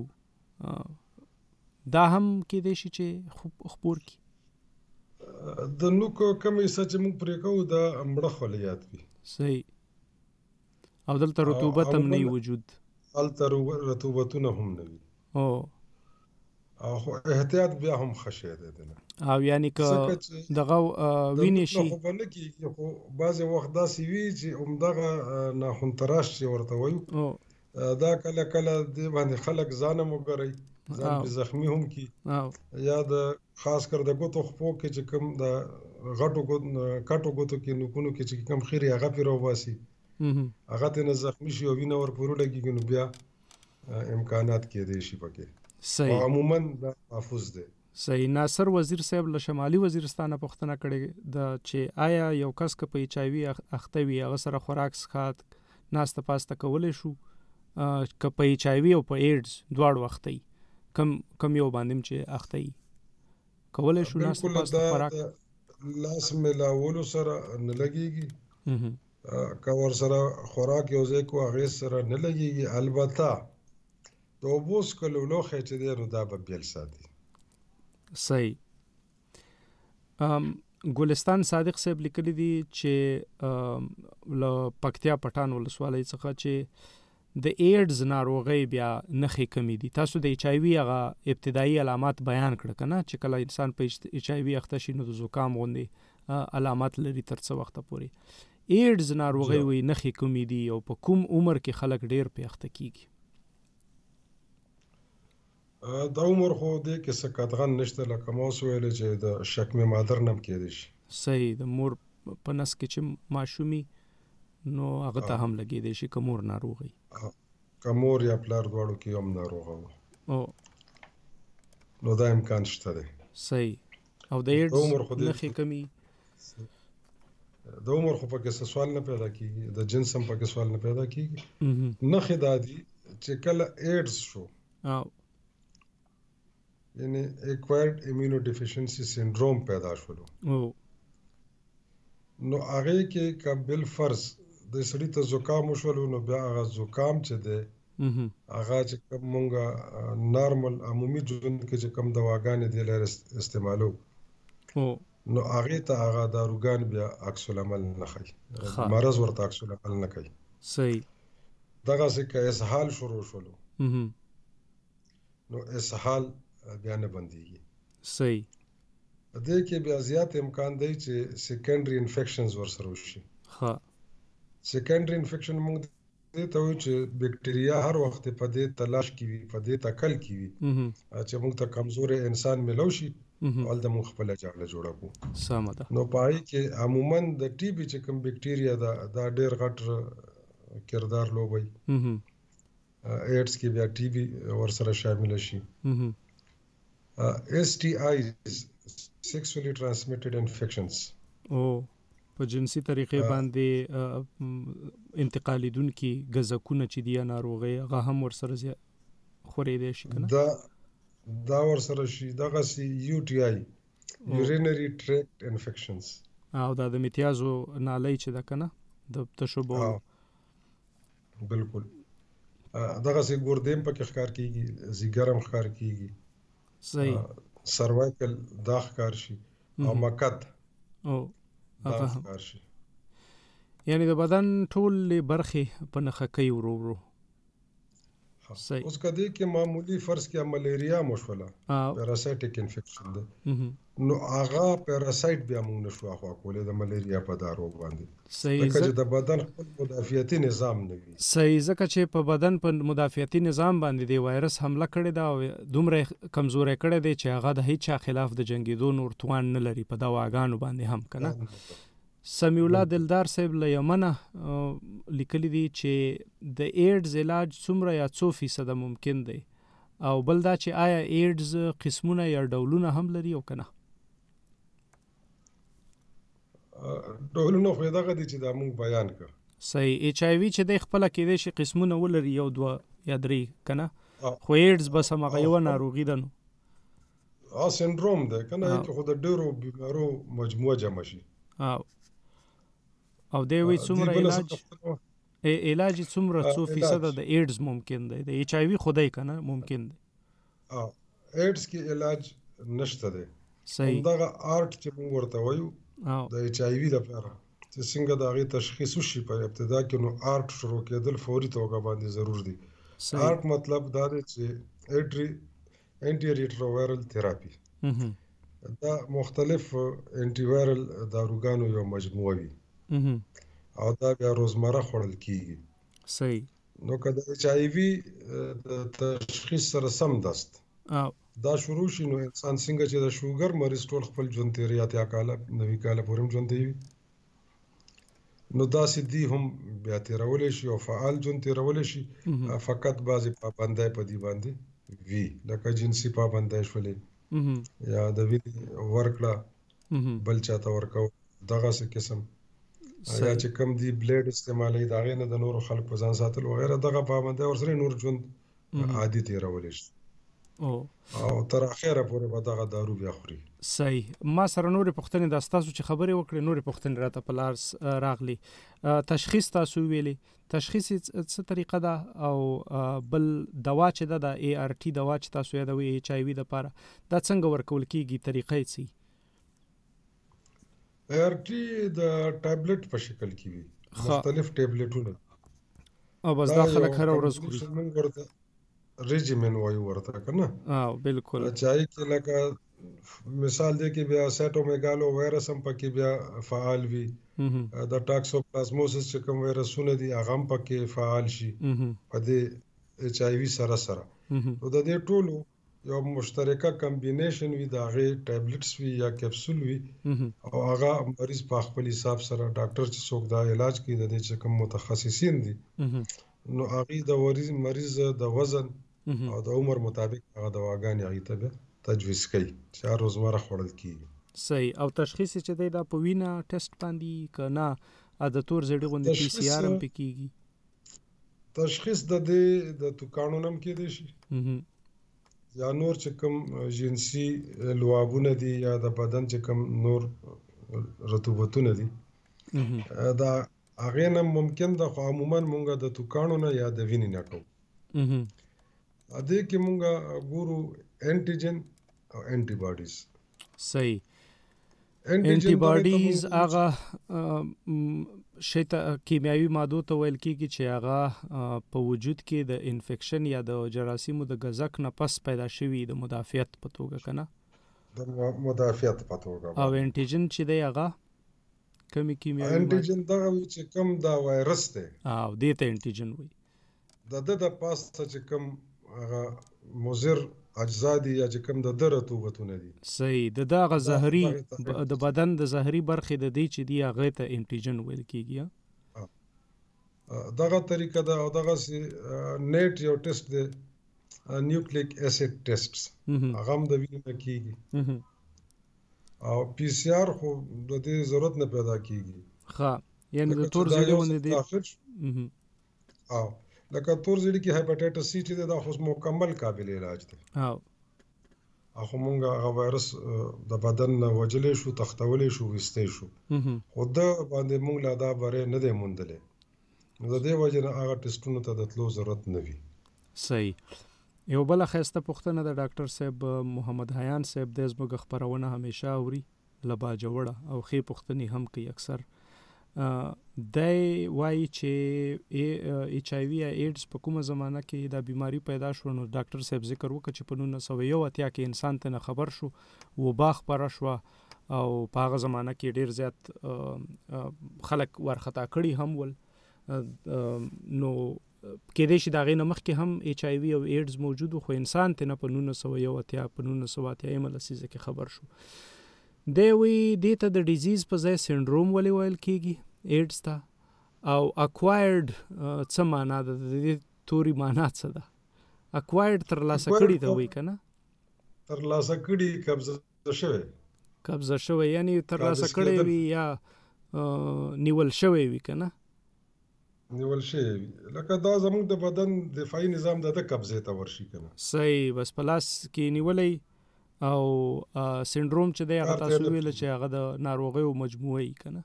دا هم کېدی شي چې خپور کړي. د نوک کوم حصه چې موږ پرې کوو دا مړه خلیات وي. صحیح. او دلته رطوبت هم نه وجود، هلته رطوبتونه هم نه وي. او خو احتیاط بیا هم ښه شی دی دنه. او یعنی که دغه وینې شي خو به نه کېږي، خو بعضې وخت داسې وي چې همدغه ناخون تراش چې ورته وایو، دا کله کله دې باندې خلک ځان هم وګورئ، ځان پرې زخمي هم کړي، یا د خاص کر د ګوتو خپو کې چې کوم د غټو کټو ګوتو کې نوکونو کې چې کوم خیرې هغه پرې راوباسي، هغه ترې نه زخمي شي او وینه ورپورې لګېږي، نو بیا امکانات کېدی شي پکې. صحیح. عموما دا محفوظ دی. صحیح. ناصر وزیر صاحب له شمالي وزیرستانه پوښتنه کړې ده چې آیا یو کس که په ایچ آی وي اخته وي هغه سره خوراک څښاک ناسته پاسته کولی شو، که په ایچ آی وي او په ایډز دواړو اخته وي، کم کم یو باندې چې اخته وي کولی شو ناسته پاسته خوراک؟ لاس میلاولو سره نه لګېږي، که ورسره خوراک یو ځای کو هغې سره نه لګېږي. البته د اوبو څښلو لوښی چې دی نو دا به بیل ساتي. صحیح. ګلستان صادق صاحب لیکلی دي چې له پکتیا پټان ولسوالۍ څخه چې د ایډز ناروغۍ بیا نښې کمې دي. تاسو د ایچ آی وي هغه ابتدایي علامات بیان کړه که نه، چې کله انسان په ایچ آی وي اخته شي نو د زکام غوندې علامات لري تر څه وخته پورې. ایډز ناروغۍ وایي نښې کمې دي او په کوم عمر کې خلک ډېر پې اخته کېږي؟ د عمر خو دې کې څه قطعاً نشته، لکه ما اوس ویلې چې د شکم مادر نه هم کېدی شي. صحیح. د مور په نس کې چې ماشومي نو هغه ته هم لګېدی شي که مور ناروغه وي، که مور یا پلار دواړو کې هم ناروغه وه نو دا امکان شته دی. صحیح. او د ایډز نښې کمې؟ د عمر خو پکې څه سوال نه پیدا کېږي، د جنس هم پکې سوال نه پیدا کېږي. نښې دا دي چې کله ایډز شو، یعنی ایکوائرډ ایمیونو ډیفیشنسي سینډروم پیدا شولو، نو هغې کې که بالفرض د سړي ته زکام وشولو نو بیا هغه زکام چې دی هغه چې کوم مونږه نارمل عمومي ژوند کې چې کوم دواګانې دي لري استعمالو نو هغه ته هغه داروګان بیا عکس العمل نه کوي مرز ورته عکس العمل نه کوي صحیح دغه څه اسهال شروع شولو نو اسهال بیا نه بنديږي صحیح دې کې بیا زیات امکان دی چې سیکنډري انفیکشنز ورسره وشي ها سیکنډري انفیکشن موږ دې ته وایو چې بکټریا هر وخت په دې تلاش کې وي په دې تکل کې وي چې موږ ته کمزور انسان ملو شي ول د موږ خپل جاله جوړه کو سم ده نو پای کې عموما د ټي بي چې کوم بکټریا دا دا ډېر غټ کردار لوبوي ایډز کې بیا ټي بي ورسره شامل شي اس ټي آیز sexually transmitted infections او په جنسي طریقې باندې انتقالي دن کې غزکونه چې دی ناروغي هغه هم ورسره خورې دي شي کنه دا دا ورسره شي دغه سي یو ټي آی urinary tract infections او دا د میتیازو نالۍ چې دا کنه د تشوبو بالکل دغه سي ګوردیم په ښکار کیږي زیګرم ښکار کیږي صحیح سروایکل دا ښکار شي او مکت او هغه ښکار شي یعنی د بدن ټول برخه په نخه کوي ورو ورو صحیح اوس کدی کې معمولی فرض کې ملیریا مشوله پیراسایټیک انفیکشن ده نو هغه پیراسایټ بیا موږ نشو اخوا کولای د ملیریا په دارو باندې صحیح ځکه د بدن خپل مدافعتي نظام نه وي صحیح ځکه چې په بدن په مدافعتي نظام باندې دی وایرس حمله کړی دا او دومره کمزورې کړی دی چې هغه د هیڅ خلاف د جنگیدو نور توان نه لري په دواګانو باندې هم کنه سمیع الله دلدار صاحب له یمنه لیکلی دی چې د ایډز علاج څومره یا څو فیصد ممکن دی او بل دا چې آیا ایډز قسمونه یا ډولونه هم لري او کنه ډولونه خو دغه دي چې دا موږ بیان کړ صحیح ایچ آی وی چې د خپل کې د شي قسمونه ولري یو دوه یا درې کنه خو ایډز بس هغه یو ناروغي ده نو ا سندروم ده کنه چې خو د ډیرو بیمارو مجموعه جمع شي او او دی وی څومره علاج علاج څومره څو فیصد د ایډز ممکن دی د ایچ آی وی خدای کنه ممکن دی ا ایډز کې علاج نشته دی صحیح دغه آرټ چې موږ ورته وایو د ایچ آی وی لپاره چې څنګه د هغې تشخیص وشي په ابتدا کې نو آرټ شروع کېدل فوري توګه باندې ضرور دي آرټ مطلب دا دی چې ایټری انټي ریټرووایرل تھراپي دا مختلف انټي وایرل داروګانو یو مجموعه وي او دا بیا روزمره خوړل کیږي صحیح نو که د ایچ آی وی د تشخیص سره سم دست دا شروع شي نو انسان څنګه چې د شوګر مریض ټول خپل ژوند تیری اتیا کاله نوي کاله پورې هم ژوند دی نو دا سدي هم بیا تیرول شي او فعال ژوند تیرول شي فقط بعضی پابندۍ په دی باندې وی لکه جنسي پابندۍ شولې یا د وی ورکړه بل چاته ورکو دغه څه قسم یا چې کم دی بلیډ استعمالي دا غینه د نور خلک په ځان ساتل وغیرہ دغه پابندۍ ورسره نور ژوند عادي تیرول شي او او تر اخره پورې به دغه دارو بیا خوري صحیح ما سره نور پښتنې د تاسو چې خبرې وکړې نور پښتنې راته په لار راغلي تشخیص تاسو ویلي تشخیص څه طریقه ده او بل دوا چې ده د ای آر ټي دوا چې تاسو یادوي ایچ آی وی لپاره دا څنګه ورکول کیږي طریقې څه ای آر ټي د ټابلیټ په شکل کې وي مختلف ټابلیټونه او بس دا خلک هر ورځ خوري ریجیمن وایو ورته کنه اه بالکل چای کې لکه مثال دی کې بیا سیټومیګالو وایرس هم پکې بیا فعال وي د ټاکسوپلازموسس چې کوم وایرسونه دي هغه هم پکې فعال شي په دې ایچ آی وی سره سره نو د دې ټولو یو مشترکه کمبینیشن وي د هغه ټابلیټس وي یا کیپسول وي او هغه مریض په خپل حساب سره ډاکټر چې څوک دا علاج کوي د دې چې کوم متخصصین دي نو هغه د مریض د وزن او د عمر مطابق هغه دواګانې هغه ته تجویز کوي چې هر روزمره خوړل کیږي صحیح او تشخیص چې دی دا په وینا ټیسټ باندې کنه عادتور زړی غوندې پی سی آر هم پکېږي تشخیص د دې د توکانو نم کې دي شي یا نور چې کوم جنسي لوابونه دي یا د بدن چې کوم نور رطوبتونه دي دا هغه نه ممکن د عموما مونږه د توکانو نه یا د وینې نه کوو ا دې کې مونږه ګورو انټیجن او انټي باډیز. صحیح. انټي باډیز هغه شیته کیمیاوي مادو ته ویل کیږي چې هغه په وجود کې د انفیکشن یا د جراثیمو د غزک نه پس پیدا شوي د مدافعت په توګه کنه د مدافعت په توګه. او انټیجن چې دی هغه کومي کیمیاوي انټیجن دا چې کوم دا وایرس دی او دې ته انټیجن وایي. د د د پاسته چې کوم هغه مضر اجزا دي یا چې کوم د درتوغتونه دي. صحیح. د دغه زهري د بدن د زهري برخې د دې چې دی هغه ته انټیجن ویل کیږي. دغه طریقه دا او دغه نیټ یو ټیسټ دی نیوکلیک اسید ټیسټس هغه هم د وینې نه کیږي او پی سی آر خو د دې ضرورت نه پیدا کیږي. ښه یعنی د تور زیړی ونه دی او لکه تور زیړی کې هپاتایټس سی چې دا خو مکمل قابل علاج دی. او هغه مونږه هغه وایرس د بدن نه وجلې شو تختولې شو وستې شو خو د باندې مونږ لا دا بره نه دی موندلې نو د دې وجه نه هغه ټیسټونو ته د تلو ضرورت نه وي. صحیح. یو بل خسته پوښتنه د ډاکټر صاحب محمد حیان صاحب د زموږ خبرونه همیشه اوري لبا جوړه او خې پوښتنې هم کوي اکثر. دای وای چې ایچ آی وی یا ایډز په کومه زمانہ کې دا بیماری پیدا شو نو ډاکټر صاحب ذکر وکړ چې په نولس سوه یو اتیا کې انسان ته خبر شو وبا خبره شو او په هغه زمانہ کې ډیر زیات خلک ورخطا کړي هم ول نو کې دې شي دا غي نمخ کې هم ایچ آی وی او ایډز موجود خو انسان ته نه په نولس سوه یو اتیا په نولس سوه اتیا ملسیزه کې خبر شو. دی وی دې ته د ډیزیز په ځای سنډروم ولې ویل کیږي ایډز ته او اکوایرډ څه معنا ده د دې توري معنا څه ده؟ اکوایرډ تر لاسه کړي ته وایي کنه تر لاسه کړي قبضه شوی قبضه شوی یعنی تر لاسه کړي وي یا نیول شوی وي کنه نیول شوی لکه دا زموږ د بدن دفاعي نظام د قبضه ته ورشي کنه. صحیح. بس پلاس کې نیولې او سنډروم چې دی هغه تاسو ویل چې هغه د ناروغیو مجموعه ای کنه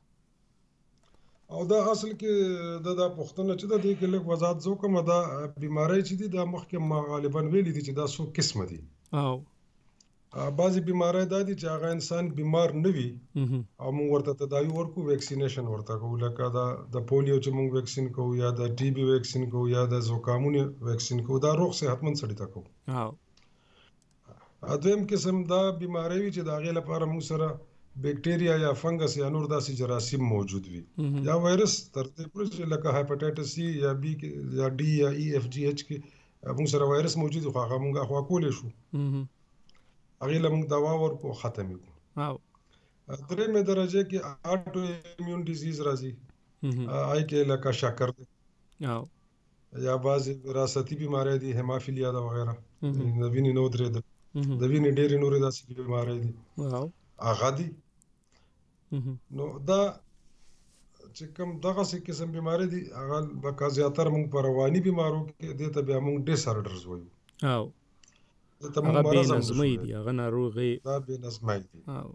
او دا اصل کې د دا پښتنه چې د دې کې لږ وضاحت زو کوم دا بیماری چې دي د مخکې ما غالبا ویلي دي چې دا څو قسمه دي. او بعضی بیماری دا دي چې هغه انسان بیمار نه وي او موږ ورته تداوی ورکو ویکسینیشن ورته کوو لکه دا د پولیو چې موږ ویکسین کوو یا د ټي بي ویکسین کوو یا د زکامونو ویکسین کوو دا روغ صحتمند سړی ته کوو. او اځم قسم دا بیماری وي چې دا غي لپاره موږ سره بیکټیریا یا فنګس یا نور داسې جراثیم موجود وي یا وایرس تر دې پورې چې لکه هپاتایټس سی یا بی یا ډي یا ای اف جی ایچ کې موږ سره وایرس موجود خو هغه موږ خو کولې شو هغه لمږ دوا ورکو ختمې کو. او درې مې درجه کې اټو ایمیون ډیزیز راځي آی کې لکه شکر دی او یا بعض وراثتي بیماری دي هیمافیلیا دا وغیرہ د وینې نو درې د د وینې ډېرې نورې داسې بیماری دي واو هغه دي نو دا چې کوم دغه څه قسم بیماری دي هغه بکا زیاتره موږ په رواني بیمارو کې دې ته بیا موږ ډیس آرډرز وایو. او هغه بې نظمۍ دي هغه ناروغي دا بې نظمۍ دي. او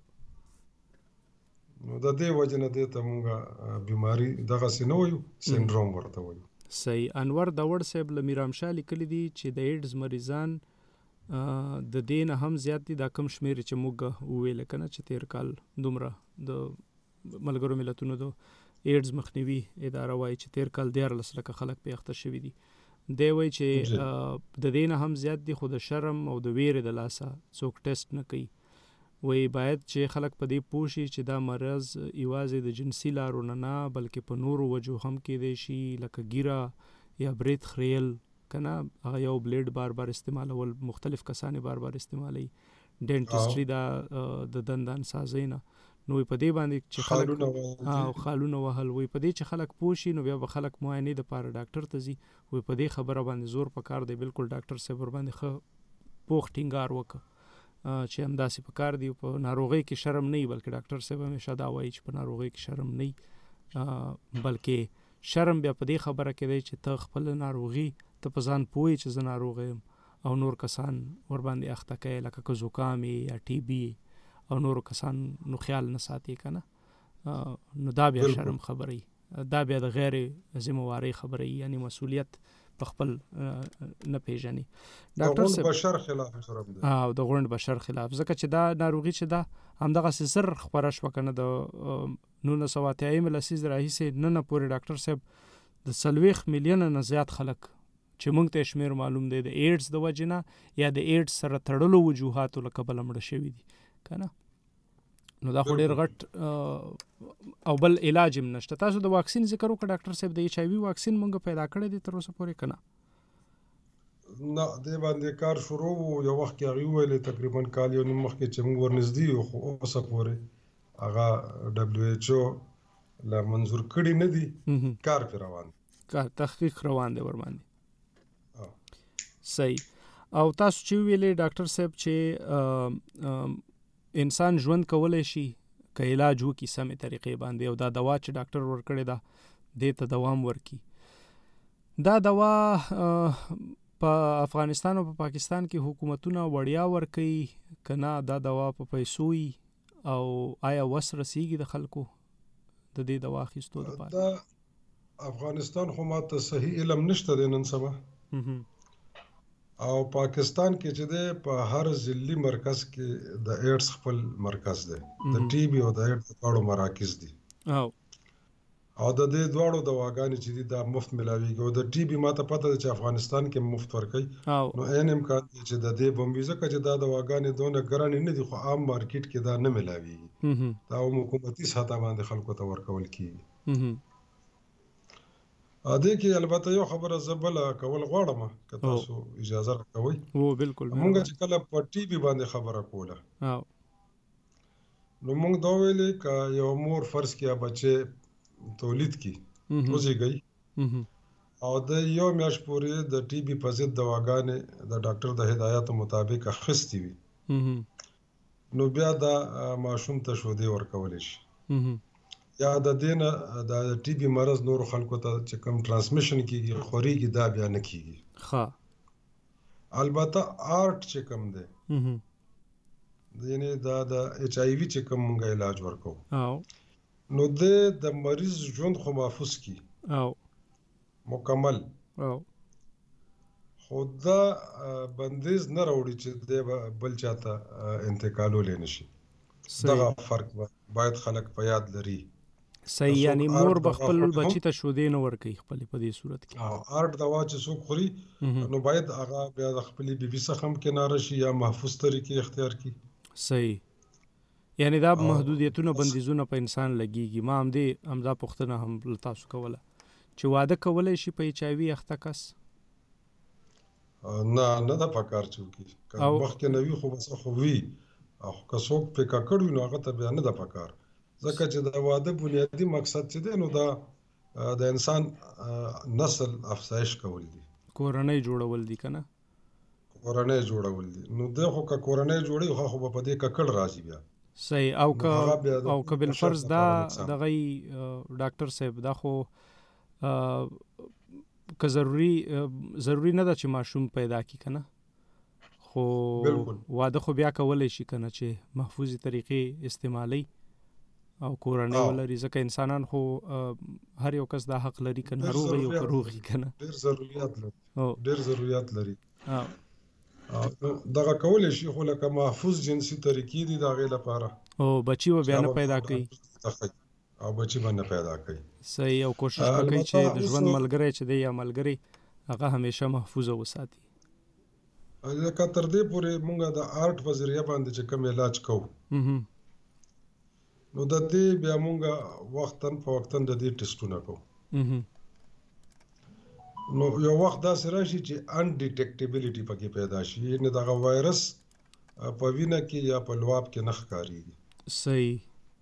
نو د دې وجه نه دې ته موږ بیماری دغه څه نه وایو سنډروم ورته وایو. صحیح. انور داوړ صاحب له میرامشاه لیکلي دي چې د ایډز مریضان د دین هم زیات دي دا کم شمیر چې موږ وویل کنه چې تیر کال دومره د ملګرو ملتونو د ایډز مخنیوي اداره وایي چې تیر کال دیارلس لکه خلک په اخته شوي دي. دی وایي چې د دین هم زیات دي خو د شرم او د ویرې د لاسه څوک ټیسټ نه کوي. وایي باید چې خلک په دې پوه شي چې دا مرض یوازې د جنسي لارو نه نه بلکې په نورو وجو هم کېدی شي لکه ګیره یا برید خریل کنه هغه یو بلیډ بار بار استعمالول مختلف کسانې بار بار استعمالي ډینټسټري دا د دندان سازي نه نو په دې باندې چې خلک او خالونه وهل وي په دې چې خلک پوښي نو بیا به خلک معاینه د پاره ډاکټر ته ځي وي په دې خبره باندې زور پکار دی بالکل ډاکټر صاحب ور باندې خو پوښ ټینګار وکړه چې هم داسې پکار دی په ناروغي کې شرم نه بلکې ډاکټر صاحب همیشه دا وایي چې په ناروغي کې شرم نه بلکې شرم بیا په دې خبره کې دی چې ته خپل ناروغي ته په ځان پوهی چې زه ناروغ یم او نور کسان ور باندې اخته کوي لکه که زکام یا ټي بي او نور کسان نو خیال نه ساتي کنه نو دا بیا شرم خبري دا بیا د غیر ذمہواری خبره یعنی مسولیت په خپل نه پیژني. ډاکټر صاحب بشر خلاف سره دی او د غونډ بشر خلاف ځکه چې دا ناروغي چې دا همدغه سر خبره شو کنه د نولس سوه اتیا لسیزه راهیسې نن پورې ډاکټر صاحب د څلوېښت میلیونه نه زیات خلک چې موږ ته شمیر معلوم دی د ایډز د وجې نه یا د ایډز سره تړلو وجوهاتو له کبله مړه شوي دي که نه. نو دا خو ډېر غټ او بل علاج هم نشته. تاسو د واکسین ذکر وکړه ډاکټر صاحب، د ایچ آی وي واکسین موږ پیدا کړی دی تر اوسه پورې که نه؟ نه، دې باندې کار شروع و یو وخت کې هغې وویلې تقریبا کال یو نیم مخکې چې موږ ورنږدې یو، خو اوسه پورې هغه ډبلیو ایچ او لا منظور کړي نه دي، کار پرې روان دی، کار تحقیق روان دی ورباندې. صحیح. او تاسو چې ویلې ډاکټر صاحب چې انسان ژوند کولی شي که علاج وکړي سمې طریقې باندې او دا دوا چې ډاکټر ورکړې ده دې ته دوام ورکړي، دا دوا په افغانستان او په پاکستان کې حکومتونه وړیا ورکوي که نه دا دوا په پیسو وي، او آیا وس رسیږي د خلکو د دې دوا اخیستو لپاره؟ دا افغانستان خو ماته صحیح علم نشته دی نن سبا، او پاکستان کې چې دی په هر ضلعي مرکز کې د ایډز خپل مرکز دی، د ټي بي او د ایډز دواړو مراکز دي، او او د دې دواړو دواګانې چې دي دا مفت ملاویږي. او د ټي بي ماته پته ده چې افغانستان کې مفت ورکوي، نو عین امکان دی چې د دې به هم وي ځکه چې دا دواګانې دونه ګرانې نه دي، خو عام مارکیټ کې دا نه ملاویږي، دا هم حکومتي سطح باندې خلکو ته ورکول کیږي. ا دې کې البته یو خبره زه بله کول غواړم که تاسو اجازه راکوئ. او بالکل. مونږ چې کله په ټي بي باندې خبره کوله نو مونږ دا ویلې که یو مور فرض کړه بچې تولید کړي وزېږوي او د یو میاشت پورې د ټي بي په ضد دواګانې د ډاکټر د هدایاتو مطابق اخیستې وي، نو بیا دا ماشوم ته شودې ورکولی شي، یا د دې نه د ټي بي مرض نورو خلکو ته چې کوم ټرانسمیشن کېږي خورېږي دا بیا نه کېږي. ښه. البته آرټ چې کوم دی یعنې دا د ایچ آی وي چې کوم مونږ علاج ورکوو نو د د مریض ژوند خو محفوظ کی مکمل، خو دا بندیز نه راوړي چې دی بل چاته انتقالولی نه شي. دغه فرق باید خلک په یاد لري. صحیح. یعنی مور به خپل بچی ته شودې نه ورکوي خپلې په دې صورت کې. او آرټ دوا چې څوک خوري نو باید هغه بیا د خپلې بیبي څخه هم کناره شي یا محفوظ طریقې اختیار کړي. صحیح. یعنی دا محدودیتونه بندیزونه په انسان لګیږي. ما همدې همدا پوښتنه هم له تاسو کوله چې واده کولی شي په ایچ آی وي اخته کس؟ نه نه ده پکار چې وکړي، که مخکې نه وي خو بس خو وي، او که څوک پرې ککړ وي نو هغه ته بیا نه ده پکار، ځکه چې د واده بنیادي مقصد چې دی نو دا د انسان نسل افزایش کول دي، کورنۍ جوړول دي که نه؟ کورنۍ جوړول دي. نو دی خو که کورنۍ جوړوي خو به په دې ککړ راځي بیا. صحیح. او که او که بالفرض دا دغه ډاکټر صاحب دا خو که ضروري ضروري نه ده چې ماشوم پیدا کړي که نه، خو واده خو بیا کولی شي که نه چې محفوظې طریقې استعمالوي او کورنۍ ولري، ځکه انسانان خو هر یو کس دا حق لري که ناروغ وي او که روغ وي که نه. ډېر ضروریات لري، ډېر ضروریات لري. دغه کولی شي خو لکه محفوظ جنسي طریقې دي د هغې لپاره، او بچي به بیا نه پیدا کوي او بچي به نه پیدا کوي. صحیح. او کوشش وکړئ چې د ژوند ملګری چې دی یا ملګری هغه همیشه محفوظه وساتي. لکه تر دې پورې مونږ د آرټ په ذریعه باندې چې کوم علاج کوو نو د دې بیا مونږ وختاً په وختاً د دې ټسټونه کوو، نو یو وخت داسې راشي چې ان ډیټیکټیبلیټي پکې پیدا شي، یعنې دغه وایرس په وینه کې یا په لواب کې نه ښکارېږي. صحیح.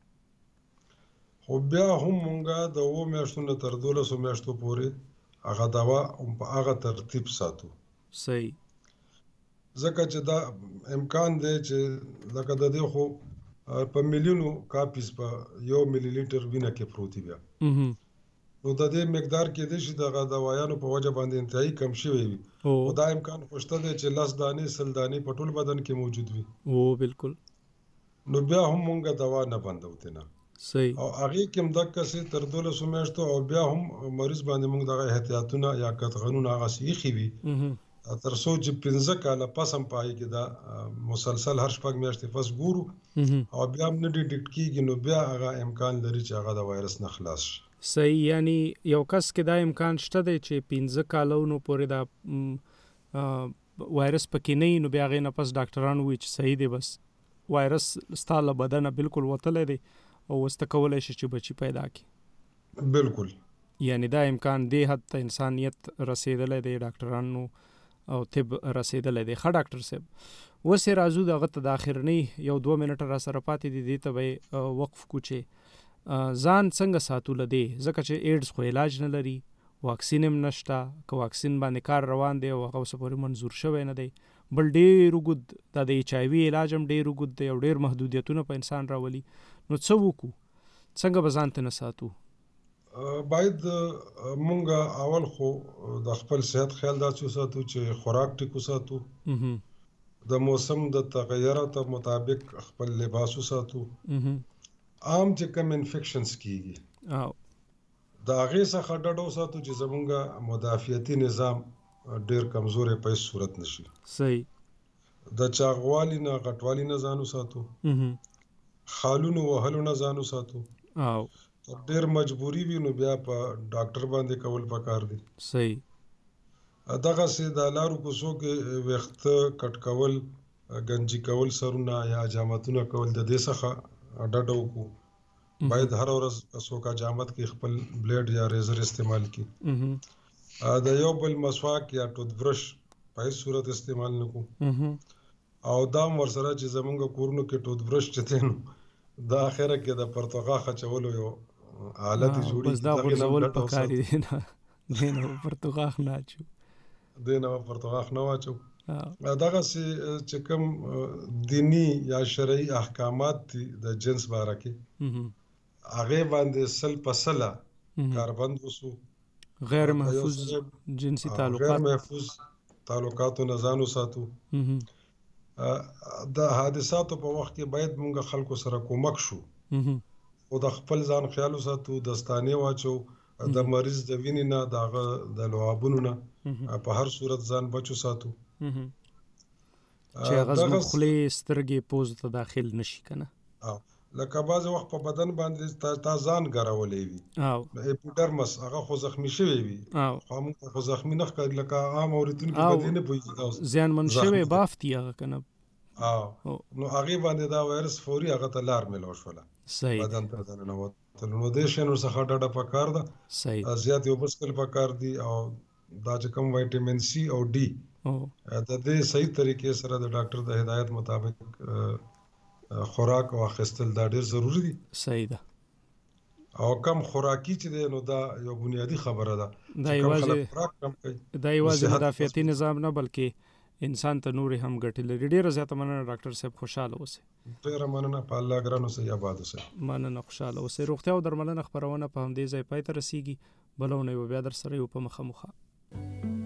خو بیا هم مونږ د اوو میاشتو نه تر دولسو میاشتو پورې هغه دوا په هغه ترتیب ساتو. صحیح. ځکه چې دا امکان دی چې لکه د دې خو په میلیونو کاپیز په یو ملي لیټر وینه کې پروتي بیا، نو د دې مقدار کېدای شي دغه دوایانو په وجه باندې انتهایی کم شوی وي، خو دا امکان خو شته دی چې لس دانې سل دانې په ټول بدن کې موجود وي. او بالکل. نو بیا هم مونږ دوا نه بندو تېنه. صحیح او هغه کوم دغه سي تر دولسو میاشتو او بیا هم مریض باندې موږ دغه احتیاطونه یا قطغنونه هغه سيخي وي تر څو چې پنځه کاله پس هم پای کې دا مسلسل هر شپږ میاشتې پس ګورو او بیا هم نه ډیټیکټ کیږي نو بیا هغه امکان لري چې هغه د وایرس نه خلاص شي. صحیح، یعنی یو کس کې دا امکان شته دی چې پنځه کالونو پورې دا وایرس پکې نه نو بیا هغې نه پس ډاکټران وایي چې صحیح دی، بس وایرس ستا له بدنه بالکل وتلی دی او اوس ته کولی شي چې بچي پیدا کړي. بالکل، یعنی دا امکان دې حد ته انسانیت رسېدلی دی، ډاکټرانو او طب رسېدلی دی. ښه ډاکټر صاحب، اوس یې راځو دغه ته د اخرنۍ یو دوه منټه را سره پاتې دي، دې ته به یې وقف کړو چې ځان څنګه ساتو له دې، ځکه چې ایډز خو علاج نه لري، واکسین هم نشته، که واکسین باندې کار روان دی او هغه اوسه پورې منظور شوی نه دی، بل ډېر اوږد دا د ایچ آی وي علاج هم ډېر اوږد دی او ډېر محدودیتونه په انسان راولي، نو څه وکړو، څنګه به ځان ته نه ساتو؟ باید مونږ اول خو د خپل صحت خیال داسې وساتو چې خوراک ټیک وساتو، د موسم د تغیراتو مطابق خپل لباس وساتو، عام چې کوم انفیکشنز کیږي او د هغې څخه ډډه وساتو چې زمونږ مدافعتي نظام ډېر کمزوری په هیڅ صورت نشي. صحیح. د چاغوالي نه غټوالي نه ځان وساتو، خالونو وهلو نه ځان وساتو، او ډېر مجبوري وي نو بیا په ډاکټر باندې کول پکار دي. صحیح. دغسې د لارو کوڅو کې ویښته کټ کول، ګنجي کول سرونه یا حجامتونه کول، د دې څخه ډډه وکړو. باید هر ورځ څوک حجامت کې خپل بلیډ یا ریزر استعمال کړي. د یو بل مسواک یا ټوت برش په هیڅ صورت استعمال نه کړو. او دا هم ورسره چې زمونږ کورونو کې ټوت برش چې دی نو دا اخره کې د پرتوغاښ اچولو یو حالت جوړېږي، بس دا غورځول پکار دي، دې نه به پرتوغاښ نه اچو دې نه به پرتوغاښ نه واچو. دغسې چې کوم دیني یا شرعي احکامات دي د جنس باره کې، هغې باندې سل په سله کاربند وسو. غیر محفوظ جنسي تعلقات، غیر محفوظ تعلقاتو نه ځان وساتو. د حادثاتو په وخت کې باید مونږ خلکو سره کومک شو، او د خپل ځان خیال وساتو، دستانې واچو، د مریض د وینې نه، د هغه د لعابونو نه په هر صورت ځان بچ وساتو چې هغه زموږ خولې، سترګې، پوزو ته داخل نشي که نه. لکه بعضې وخت په بدن باندې تا ځان ګرولی وي، اپیډرمس هغه خو زخمي شوی وي، خو موږ خو زخمي نه ښکاري، لکه عام اورېدونکي په دې نه پوهېږي زیانمن شوی بافت دي هغه که نه، نو هغې باندې دا وایرس فوري هغه ته لار میلاو شوله، بدن ته دننوتلو. نو دې شیانو څخه ډډه پکار ده، زیات اوبه څښل پکار دي، او دا چې کوم وایټامین سی او ډي د دې صحیح طریقې سره د ډاکټر د هدایت مطابق خوراک او اخیستل دا ډېر ضروري دي. صحیح ده. او کم خوراکي چې دی نو دا یو بنیادی خبره ده، دا یوازې دا یوازې مدافعتي نظام نه بلکې انسان ته نورې هم ګټې لري. ډېره زیاته مننه ډاکټر صاحب، خوشحاله اوسئ. ډېره مننه، په الله ګران اوسئ، آباد اوسئ. مننه، خوشحاله اوسئ. روغتیا او درملنه خپرونه په همدې ځای پای ته رسیږي، بله اونۍ به بیا در سره یو په مخه مخه.